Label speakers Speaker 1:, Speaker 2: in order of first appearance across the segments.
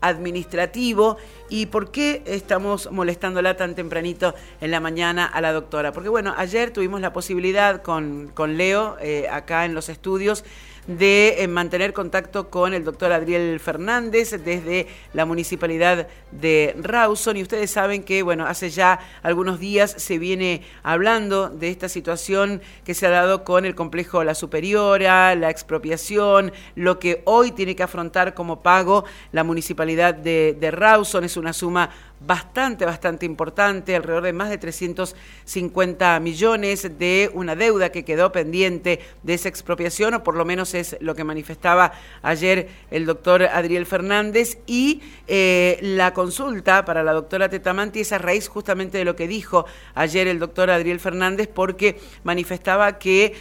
Speaker 1: administrativo. ¿Y por qué estamos molestándola tan tempranito en la mañana a la doctora? Porque bueno, ayer tuvimos la posibilidad con Leo, acá en los estudios, de mantener contacto con el doctor Adriel Fernández desde la municipalidad de Rawson, y ustedes saben que, bueno, hace ya algunos días se viene hablando de esta situación que se ha dado con el complejo La Superiora, la expropiación, lo que hoy tiene que afrontar como pago la municipalidad de Rawson. Es una suma bastante importante, alrededor de más de 350 millones de una deuda que quedó pendiente de esa expropiación, o por lo menos es lo que manifestaba ayer el doctor Adriel Fernández. Y la consulta para la doctora Tetamanti es a raíz justamente de lo que dijo ayer el doctor Adriel Fernández, porque manifestaba que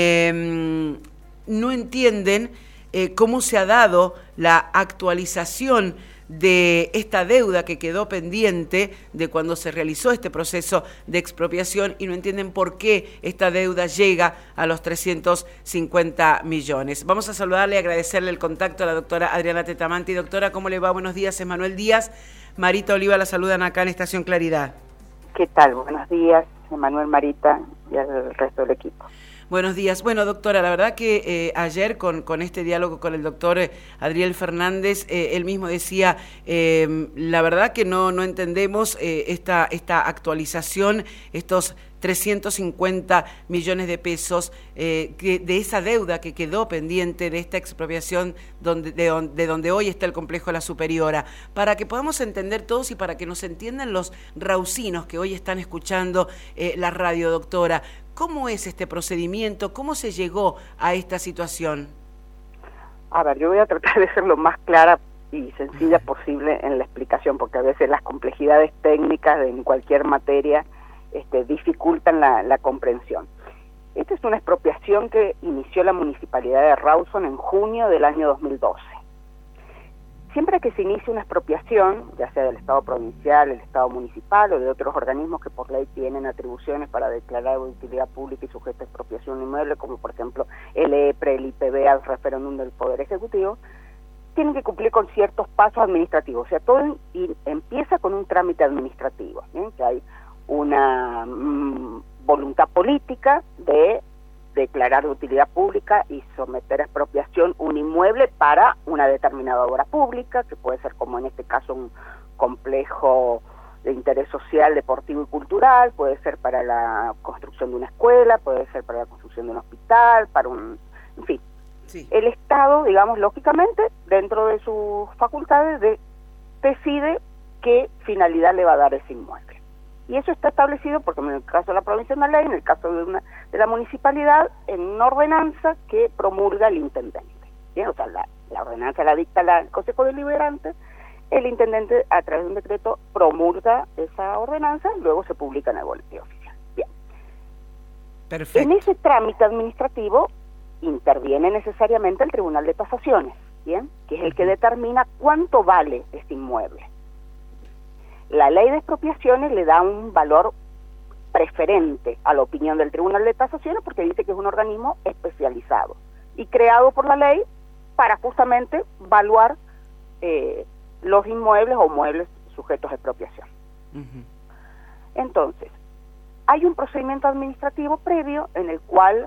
Speaker 1: no entienden cómo se ha dado la actualización de esta deuda que quedó pendiente de cuando se realizó este proceso de expropiación, y no entienden por qué esta deuda llega a los 350 millones. Vamos a saludarle y agradecerle el contacto a la doctora Adriana Tetamanti. Doctora, ¿cómo le va? Buenos días, Emanuel Díaz, Marita Oliva la saludan acá en Estación Claridad.
Speaker 2: ¿Qué tal? Buenos días, Emanuel, Marita y al resto del equipo.
Speaker 1: Buenos días. Bueno, doctora, la verdad que ayer con este diálogo con el doctor Adriel Fernández, él mismo decía, la verdad que no entendemos esta actualización, estos 350 millones de pesos de esa deuda que quedó pendiente de esta expropiación de donde hoy está el complejo La Superiora, para que podamos entender todos y para que nos entiendan los rausinos que hoy están escuchando la radio, doctora. ¿Cómo es este procedimiento? ¿Cómo se llegó a esta situación?
Speaker 2: A ver, yo voy a tratar de ser lo más clara y sencilla posible en la explicación, porque a veces las complejidades técnicas en cualquier materia dificultan la comprensión. Esta es una expropiación que inició la municipalidad de Rawson en junio del año 2012. Siempre que se inicia una expropiación, ya sea del Estado provincial, el Estado municipal o de otros organismos que por ley tienen atribuciones para declarar de utilidad pública y sujeta a expropiación inmueble, como por ejemplo el EPRE, el IPB, al referéndum del Poder Ejecutivo, tienen que cumplir con ciertos pasos administrativos. O sea, todo empieza con un trámite administrativo, ¿bien? Que hay una voluntad política de declarar de utilidad pública y someter a expropiación un inmueble para una determinada obra pública, que puede ser, como en este caso, un complejo de interés social, deportivo y cultural, puede ser para la construcción de una escuela, puede ser para la construcción de un hospital, en fin. Sí. El Estado, digamos, lógicamente, dentro de sus facultades, decide qué finalidad le va a dar ese inmueble. Y eso está establecido, porque en el caso de la provincia es una ley, en el caso de la municipalidad, en una ordenanza que promulga el intendente. ¿Bien? O sea, la ordenanza la dicta el Consejo Deliberante, el intendente a través de un decreto promulga esa ordenanza, luego se publica en el boletín oficial. Bien. Perfecto. En ese trámite administrativo interviene necesariamente el Tribunal de Tasaciones, ¿bien? Que es el que determina cuánto vale este inmueble. La ley de expropiaciones le da un valor preferente a la opinión del Tribunal de Tasaciones, porque dice que es un organismo especializado y creado por la ley para justamente evaluar los inmuebles o muebles sujetos a expropiación. Entonces, hay un procedimiento administrativo previo en el cual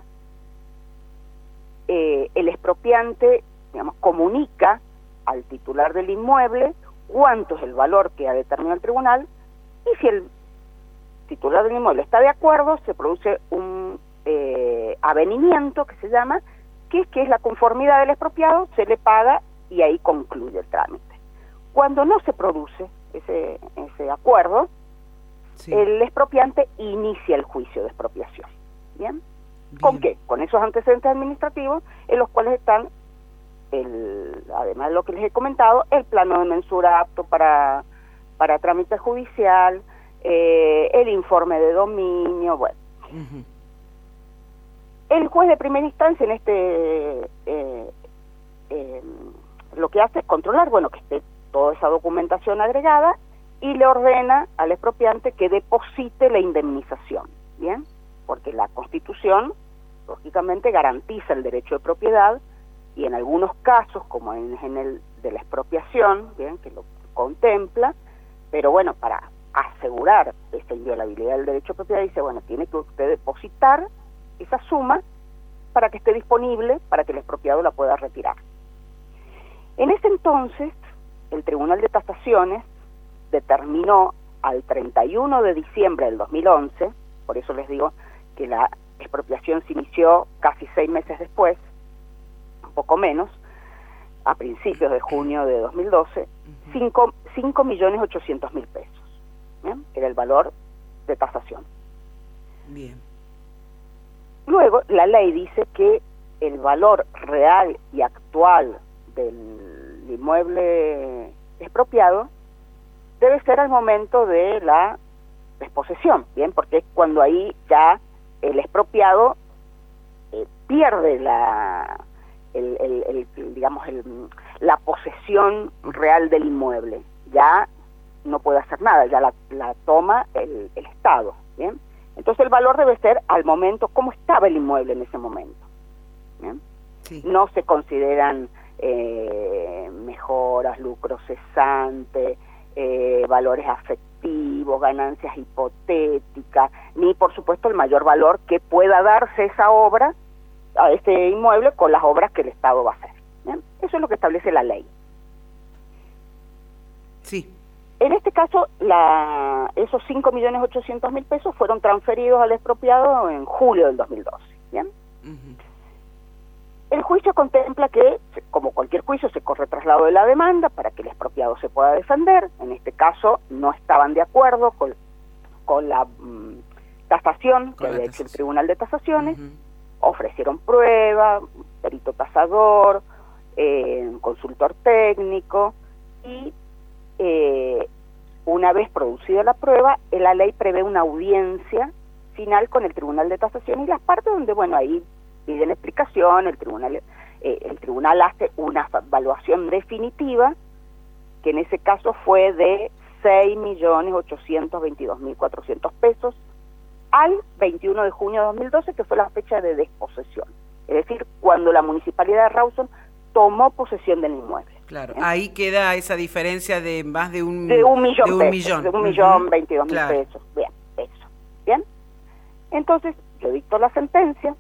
Speaker 2: el expropiante, digamos, comunica al titular del inmueble cuánto es el valor que ha determinado el tribunal, y si el titular del inmueble está de acuerdo, se produce un avenimiento que se llama, que es la conformidad del expropiado, se le paga y ahí concluye el trámite. Cuando no se produce ese acuerdo, sí, el expropiante inicia el juicio de expropiación. ¿Bien? ¿Con qué? Con esos antecedentes administrativos en los cuales están además de lo que les he comentado, el plano de mensura apto para trámite judicial, el informe de dominio, bueno. El juez de primera instancia lo que hace es controlar, bueno, que esté toda esa documentación agregada, y le ordena al expropiante que deposite la indemnización, ¿bien? Porque la Constitución, lógicamente, garantiza el derecho de propiedad, y en algunos casos, como en el de la expropiación, bien, que lo contempla, pero bueno, para asegurar esa inviolabilidad del derecho de propiedad, dice, bueno, tiene que usted depositar esa suma para que esté disponible, para que el expropiado la pueda retirar. En ese entonces, el Tribunal de Tasaciones determinó al 31 de diciembre del 2011, por eso les digo que la expropiación se inició casi 6 meses después, un poco menos, a principios de junio de 2012, 5.800.000 pesos. ¿Bien? Era el valor de tasación.
Speaker 1: Bien.
Speaker 2: Luego, la ley dice que el valor real y actual del inmueble expropiado debe ser al momento de la desposesión, bien, porque es cuando ahí ya el expropiado pierde la posesión real del inmueble, ya no puede hacer nada, ya la toma el Estado, bien. Entonces el valor debe ser al momento, cómo estaba el inmueble en ese momento, ¿bien? Sí. No se consideran mejoras, lucro cesante, valores afectivos, ganancias hipotéticas, ni por supuesto el mayor valor que pueda darse esa obra, a ese inmueble, con las obras que el Estado va a hacer, ¿bien? Eso es lo que establece la ley.
Speaker 1: Sí.
Speaker 2: En este caso, esos 5.800.000 pesos fueron transferidos al expropiado en julio del 2012, ¿bien? El juicio contempla que, como cualquier juicio, se corre traslado de la demanda para que el expropiado se pueda defender. En este caso, no estaban de acuerdo con la tasación que había hecho el Tribunal de Tasaciones. Ofrecieron prueba, perito tasador, consultor técnico, y una vez producida la prueba, la ley prevé una audiencia final con el Tribunal de Tasación y las partes donde, bueno, ahí piden explicación, el tribunal hace una evaluación definitiva, que en ese caso fue de 6.822.400 pesos al 21 de junio de 2012, que fue la fecha de desposesión. Es decir, cuando la Municipalidad de Rawson tomó posesión del inmueble.
Speaker 1: Claro, ahí queda esa diferencia de más de un
Speaker 2: millón. De 1.022.000 pesos. Bien, eso. Bien. Entonces, yo dicto la sentencia,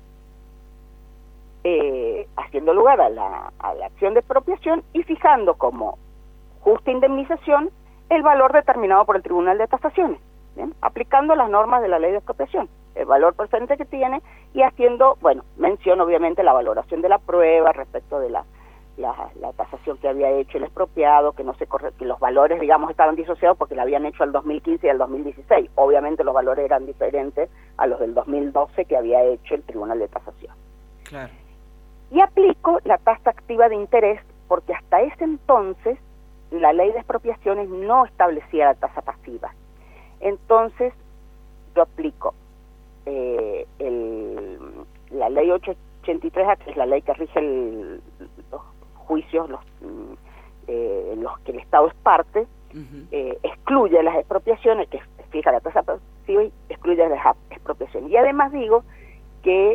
Speaker 2: haciendo lugar a la acción de expropiación y fijando como justa indemnización el valor determinado por el Tribunal de Tasaciones, ¿bien? Aplicando las normas de la ley de expropiación, el valor presente que tiene, y haciendo, bueno, mención obviamente la valoración de la prueba respecto de la tasación que había hecho el expropiado, que que los valores, digamos, estaban disociados porque la habían hecho al 2015 y al 2016. Obviamente los valores eran diferentes a los del 2012 que había hecho el Tribunal de Tasación.
Speaker 1: Claro.
Speaker 2: Y aplico la tasa activa de interés porque hasta ese entonces la ley de expropiaciones no establecía la tasa pasiva. Entonces yo aplico la ley 883A, que es la ley que rige los juicios en los que el Estado es parte, excluye las expropiaciones, que fija la tasa pasiva y excluye las expropiaciones. Y además digo que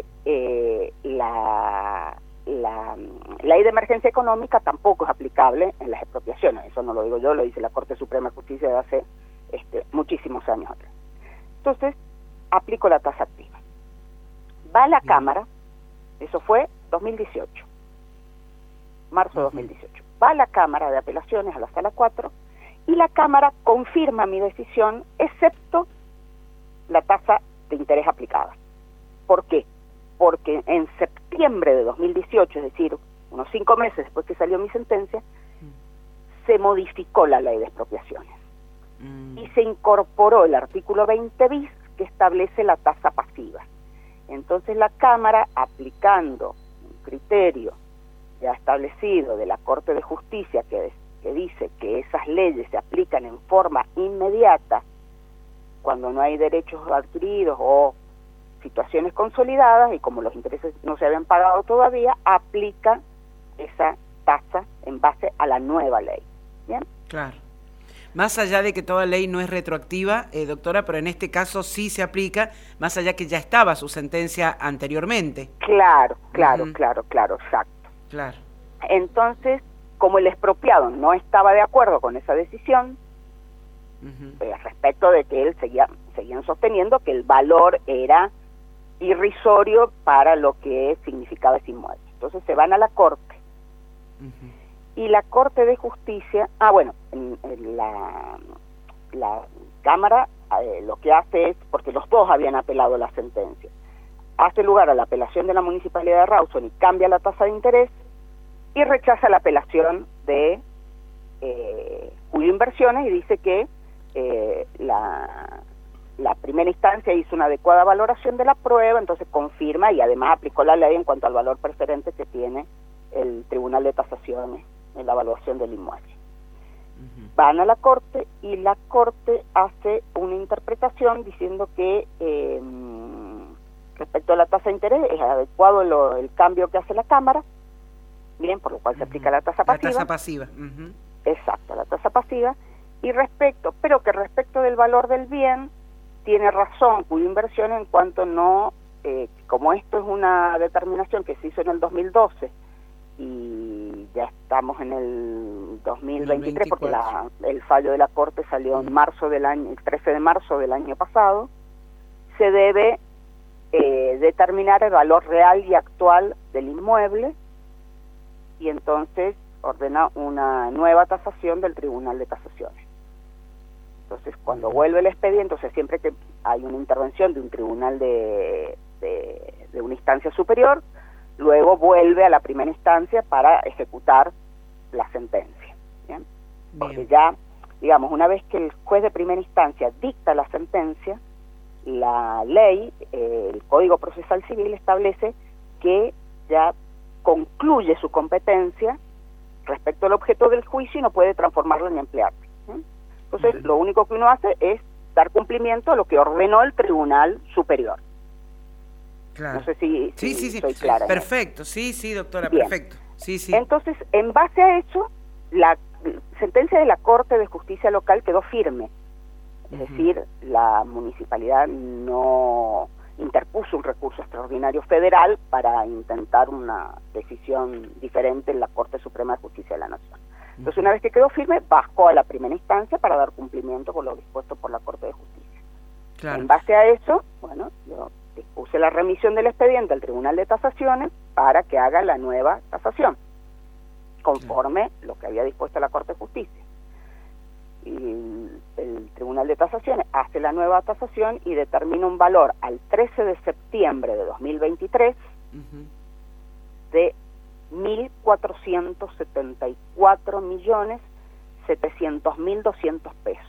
Speaker 2: la ley de emergencia económica tampoco es aplicable en las expropiaciones. Eso no lo digo yo, lo dice la Corte Suprema de Justicia de hace muchísimos años atrás. Entonces, aplico la tasa activa. Va a la Cámara, eso fue 2018, marzo de 2018. Va a la Cámara de Apelaciones, a la Sala 4, y la Cámara confirma mi decisión, excepto la tasa de interés aplicada. ¿Por qué? Porque en septiembre de 2018, es decir, unos 5 meses después que salió mi sentencia, se modificó la ley de expropiaciones y se incorporó el artículo 20 bis que establece la tasa pasiva. Entonces la Cámara, aplicando un criterio ya establecido de la Corte de Justicia que dice que esas leyes se aplican en forma inmediata cuando no hay derechos adquiridos o situaciones consolidadas, y como los intereses no se habían pagado todavía, aplica esa tasa en base a la nueva ley. ¿Bien?
Speaker 1: Claro. Más allá de que toda ley no es retroactiva, doctora, pero en este caso sí se aplica, más allá que ya estaba su sentencia anteriormente.
Speaker 2: Claro, exacto.
Speaker 1: Claro.
Speaker 2: Entonces, como el expropiado no estaba de acuerdo con esa decisión, respecto de que él seguían sosteniendo que el valor era irrisorio para lo que significaba ese inmueble. Entonces se van a la Corte. Y la Corte de Justicia, en la Cámara lo que hace es, porque los dos habían apelado la sentencia, hace lugar a la apelación de la Municipalidad de Rawson y cambia la tasa de interés y rechaza la apelación de Julio Inversiones y dice que la primera instancia hizo una adecuada valoración de la prueba, entonces confirma y además aplicó la ley en cuanto al valor preferente que tiene el Tribunal de Tasaciones en la evaluación del inmueble. Van a la Corte y la Corte hace una interpretación diciendo que respecto a la tasa de interés es adecuado el cambio que hace la Cámara, bien, por lo cual se aplica la tasa pasiva.
Speaker 1: La tasa pasiva.
Speaker 2: Exacto, la tasa pasiva. Pero que respecto del valor del bien, tiene razón cuya inversión en cuanto no, como esto es una determinación que se hizo en el 2012 y ya estamos en el 2023 porque el fallo de la Corte salió en marzo del año, el 13 de marzo del año pasado, se debe determinar el valor real y actual del inmueble y entonces ordena una nueva tasación del Tribunal de Tasaciones. Entonces, cuando vuelve el expediente, entonces siempre que hay una intervención de un tribunal de una instancia superior, luego vuelve a la primera instancia para ejecutar la sentencia. ¿Bien? Porque ya, digamos, una vez que el juez de primera instancia dicta la sentencia, la ley, el Código Procesal Civil establece que ya concluye su competencia respecto al objeto del juicio y no puede transformarlo ni emplearlo. Entonces, lo único que uno hace es dar cumplimiento a lo que ordenó el Tribunal Superior.
Speaker 1: Claro.
Speaker 2: No sé si soy clara.
Speaker 1: Perfecto, sí, doctora,
Speaker 2: bien.
Speaker 1: Perfecto. Sí.
Speaker 2: Entonces, en base a eso, la sentencia de la Corte de Justicia Local quedó firme. Es decir, la municipalidad no interpuso un recurso extraordinario federal para intentar una decisión diferente en la Corte Suprema de Justicia de la Nación. Entonces, una vez que quedó firme, bajó a la primera instancia para dar cumplimiento con lo dispuesto por la Corte de Justicia. Claro. En base a eso, yo dispuse la remisión del expediente al Tribunal de Tasaciones para que haga la nueva tasación, conforme lo que había dispuesto la Corte de Justicia. Y el Tribunal de Tasaciones hace la nueva tasación y determina un valor al 13 de septiembre de 2023 de 1.474.700.200 pesos.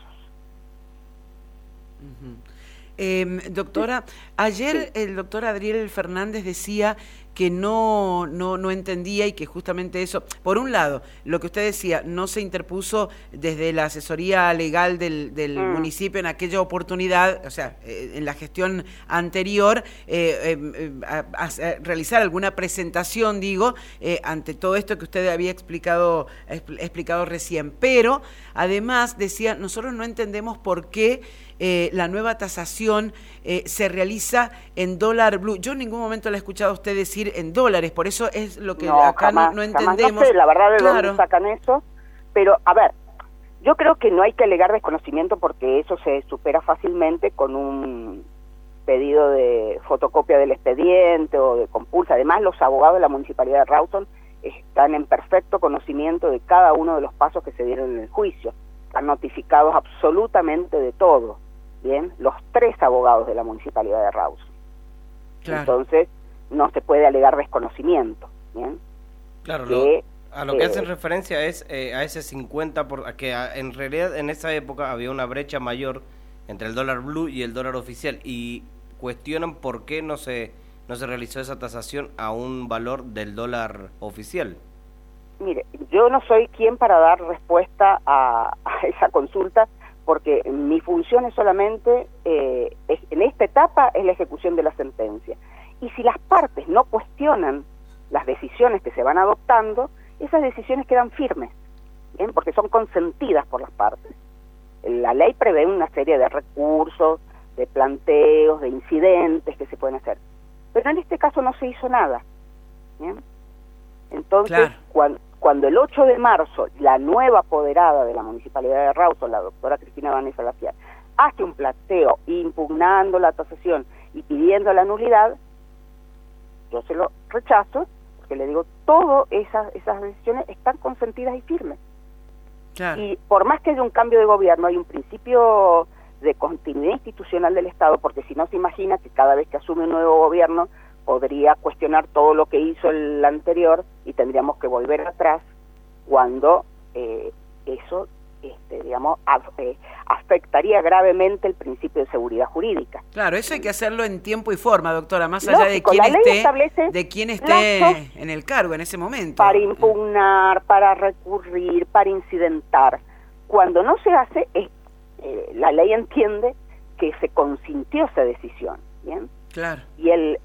Speaker 1: Doctora, ayer el doctor Adriel Fernández decía que no entendía y que justamente eso, por un lado, lo que usted decía, no se interpuso desde la asesoría legal del municipio en aquella oportunidad, o sea, en la gestión anterior, a realizar alguna presentación, ante todo esto que usted había explicado recién, pero además decía, nosotros no entendemos por qué la nueva tasación se realiza en dólar blue. Yo en ningún momento le he escuchado a usted decir en dólares, por eso es lo que acá
Speaker 2: jamás,
Speaker 1: no entendemos.
Speaker 2: No sé, la verdad, de dónde sacan eso, pero a ver, yo creo que no hay que alegar desconocimiento porque eso se supera fácilmente con un pedido de fotocopia del expediente o de compulsa. Además, los abogados de la Municipalidad de Rawson están en perfecto conocimiento de cada uno de los pasos que se dieron en el juicio. Están notificados absolutamente de todo. Bien, los 3 abogados de la Municipalidad de Rawson. Claro. Entonces, no se puede alegar desconocimiento. Bien.
Speaker 3: Claro, a lo que hacen referencia es a ese 50, que en realidad en esa época había una brecha mayor entre el dólar blue y el dólar oficial, y cuestionan por qué no se realizó esa tasación a un valor del dólar oficial.
Speaker 2: Mire, yo no soy quien para dar respuesta a esa consulta, porque mi función es solamente, en esta etapa, es la ejecución de la sentencia. Y si las partes no cuestionan las decisiones que se van adoptando, esas decisiones quedan firmes, ¿bien? Porque son consentidas por las partes. La ley prevé una serie de recursos, de planteos, de incidentes que se pueden hacer. Pero en este caso no se hizo nada, ¿bien? Entonces, cuando el 8 de marzo la nueva apoderada de la Municipalidad de Rawson, la doctora Cristina Vanessa Laciar, hace un planteo impugnando la tasación y pidiendo la nulidad, yo se lo rechazo, porque le digo, todas esas decisiones están consentidas y firmes. Claro. Y por más que haya un cambio de gobierno, hay un principio de continuidad institucional del Estado, porque si no se imagina que cada vez que asume un nuevo gobierno podría cuestionar todo lo que hizo el anterior y tendríamos que volver atrás cuando eso, digamos, afectaría gravemente el principio de seguridad jurídica.
Speaker 1: Claro, eso hay que hacerlo en tiempo y forma, doctora, más allá de quién esté en el cargo en ese momento.
Speaker 2: Para impugnar, para recurrir, para incidentar. Cuando no se hace, la ley entiende que se consintió esa decisión, ¿bien?
Speaker 1: Claro.
Speaker 2: Y el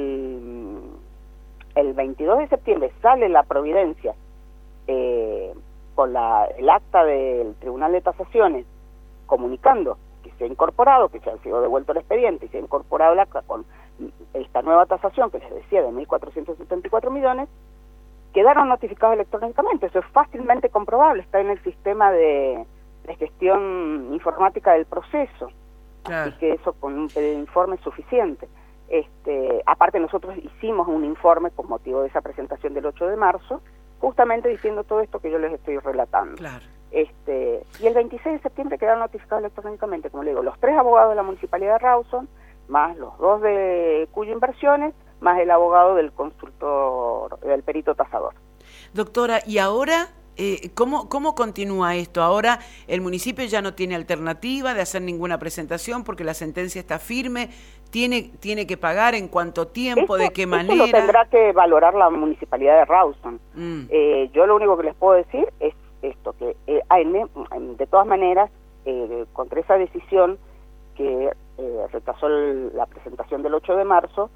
Speaker 2: 22 de septiembre sale la providencia con el acta del Tribunal de Tasaciones comunicando que se ha incorporado, que se ha sido devuelto el expediente y se ha incorporado el acta con esta nueva tasación que les decía de 1.474 millones, quedaron notificados electrónicamente. Eso es fácilmente comprobable, está en el sistema de gestión informática del proceso. Claro. Así que eso con un pedido de informe es suficiente. Aparte nosotros hicimos un informe con motivo de esa presentación del 8 de marzo, justamente diciendo todo esto que yo les estoy relatando.
Speaker 1: Claro.
Speaker 2: Y el 26 de septiembre quedaron notificados electrónicamente, como le digo, los 3 abogados de la Municipalidad de Rawson, más los 2 de Cuyo Inversiones, más el abogado del consultor, del perito tasador.
Speaker 1: Doctora, ¿y ahora cómo continúa esto? Ahora el municipio ya no tiene alternativa de hacer ninguna presentación porque la sentencia está firme, tiene que pagar en cuánto tiempo, de qué manera.
Speaker 2: Eso lo tendrá que valorar la Municipalidad de Rawson. Yo lo único que les puedo decir es esto, que de todas maneras, contra esa decisión que rechazó la presentación del 8 de marzo,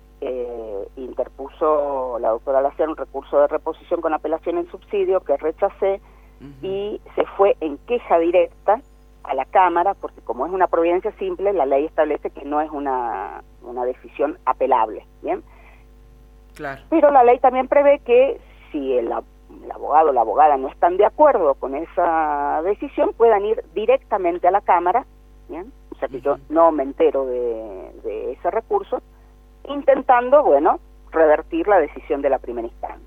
Speaker 2: interpuso la doctora Laciar un recurso de reposición con apelación en subsidio que rechacé y se fue en queja directa a la Cámara, porque como es una providencia simple, la ley establece que no es una decisión apelable, ¿bien?
Speaker 1: Claro.
Speaker 2: Pero la ley también prevé que si el abogado o la abogada no están de acuerdo con esa decisión, puedan ir directamente a la Cámara, ¿bien? O sea que yo no me entero de ese recurso, intentando, revertir la decisión de la primera instancia.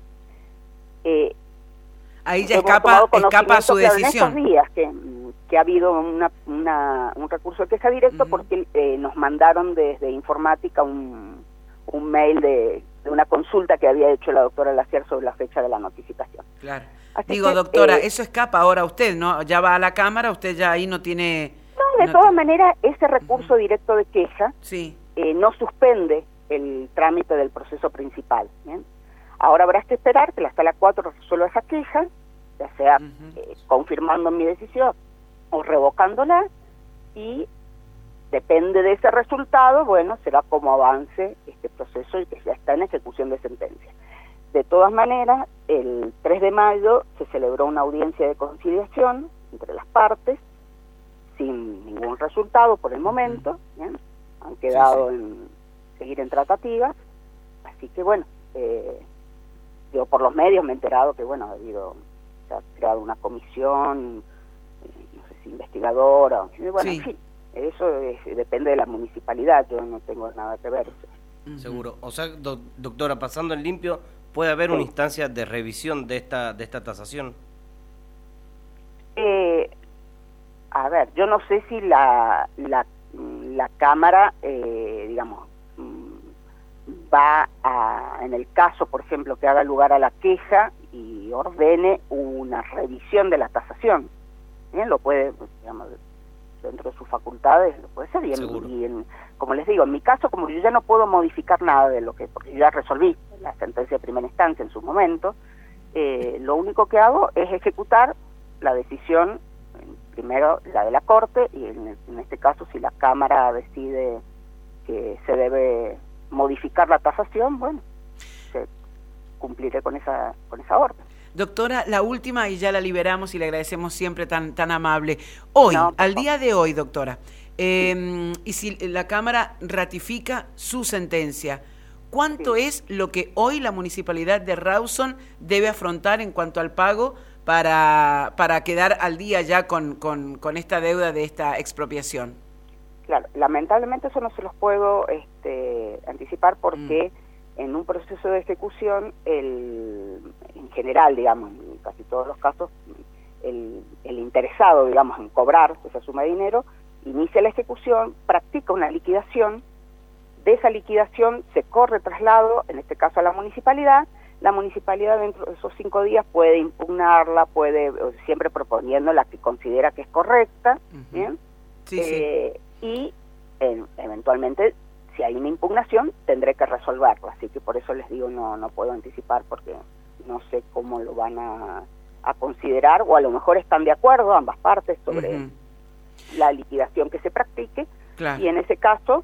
Speaker 1: Ahí ya escapa su decisión.
Speaker 2: En estos días que ha habido un recurso de queja directo porque nos mandaron desde informática un mail de una consulta que había hecho la doctora Laciar sobre la fecha de la notificación.
Speaker 1: Claro. Doctora, eso escapa ahora a usted, ¿no? Ya va a la Cámara, usted ya ahí no tiene...
Speaker 2: No, de todas maneras, ese recurso directo de queja no suspende el trámite del proceso principal, ¿bien? Ahora habrá que esperar que la Sala 4 resuelva esa queja, ya sea confirmando mi decisión o revocándola, y depende de ese resultado, será como avance este proceso y que ya está en ejecución de sentencia. De todas maneras, el 3 de mayo se celebró una audiencia de conciliación entre las partes, sin ningún resultado por el momento, ¿bien? Han quedado en seguir en tratativas, así que yo por los medios me he enterado que se ha creado una comisión, no sé si investigadora, en fin, eso depende de la municipalidad, yo no tengo nada que ver.
Speaker 3: Seguro. O sea, doctora, pasando en limpio, ¿puede haber una instancia de revisión de esta tasación?
Speaker 2: A ver, yo no sé si la Cámara, va en el caso, por ejemplo, que haga lugar a la queja y ordene una revisión de la tasación. Bien, lo puede, dentro de sus facultades, lo puede hacer. Como les digo, en mi caso, como yo ya no puedo modificar nada porque yo ya resolví la sentencia de primera instancia en su momento, lo único que hago es ejecutar la decisión, primero la de la Corte, y en este caso, si la Cámara decide que se debe modificar la tasación, cumpliré con esa orden.
Speaker 1: Doctora, la última y ya la liberamos y le agradecemos siempre tan amable. Hoy, al día de hoy, doctora, y si la Cámara ratifica su sentencia, ¿cuánto es lo que hoy la Municipalidad de Rawson debe afrontar en cuanto al pago para quedar al día ya con esta deuda de esta expropiación?
Speaker 2: Claro, lamentablemente eso no se los puedo anticipar porque en un proceso de ejecución, en general, digamos, en casi todos los casos, el interesado, digamos, en cobrar esa suma de dinero, inicia la ejecución, practica una liquidación, de esa liquidación se corre traslado, en este caso a la municipalidad dentro de esos 5 días puede impugnarla, siempre proponiendo la que considera que es correcta, ¿bien? Sí. Y eventualmente, si hay una impugnación, tendré que resolverla, así que por eso les digo, no puedo anticipar porque no sé cómo lo van a considerar, o a lo mejor están de acuerdo ambas partes sobre la liquidación que se practique, claro. Y en ese caso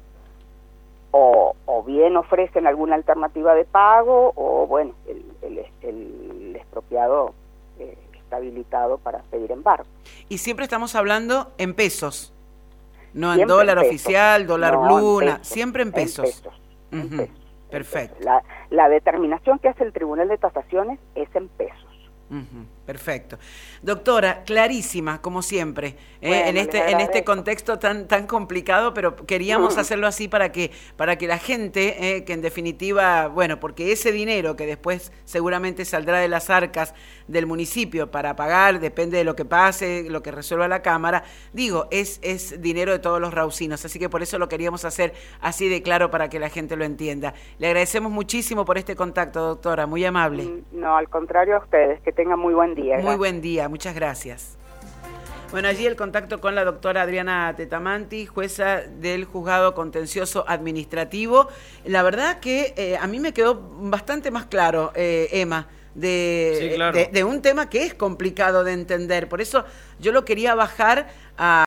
Speaker 2: o bien ofrecen alguna alternativa de pago, o bueno, el expropiado está habilitado para pedir embargo.
Speaker 1: Y siempre estamos hablando en pesos, no siempre en dólar oficial, dólar blue, siempre en pesos. En pesos. Perfecto.
Speaker 2: La determinación que hace el Tribunal de Tasaciones es en pesos.
Speaker 1: Perfecto. Doctora, clarísima, como siempre, bueno, en este contexto tan complicado, pero queríamos hacerlo así para que la gente, que en definitiva, bueno, porque ese dinero que después seguramente saldrá de las arcas del municipio para pagar, depende de lo que pase, lo que resuelva la Cámara, digo, es dinero de todos los rausinos, así que por eso lo queríamos hacer así de claro para que la gente lo entienda. Le agradecemos muchísimo por este contacto, doctora, muy amable.
Speaker 2: No, al contrario a ustedes, que tengan muy buen día.
Speaker 1: Muy buen día, muchas gracias. Bueno, allí el contacto con la doctora Adriana Tetamanti, jueza del Juzgado Contencioso Administrativo. La verdad que a mí me quedó bastante más claro, Emma, de un tema que es complicado de entender. Por eso yo lo quería bajar a